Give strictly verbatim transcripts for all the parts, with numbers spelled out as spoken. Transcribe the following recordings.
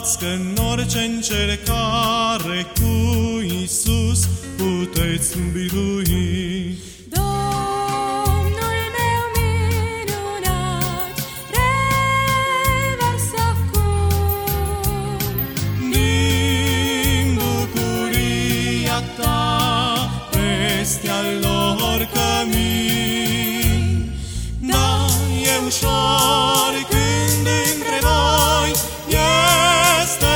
păzească în orice încercare, cu Iisus puteți birui. Domnul meu minunat, revarsă acum Din bucuria ta peste al lor cămin. Da, e ușor când între voi este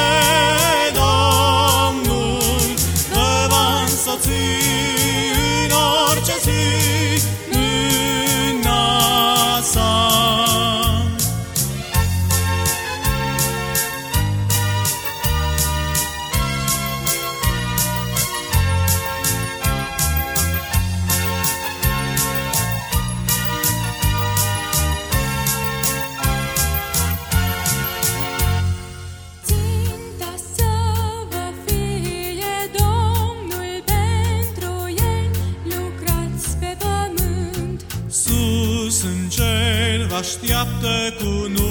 Domnul, vă va însoți în orice zi mâna sa. Ținta să vă fie Domnul, pentru El lucrați pe pământ. Sus în cer vă așteaptă cu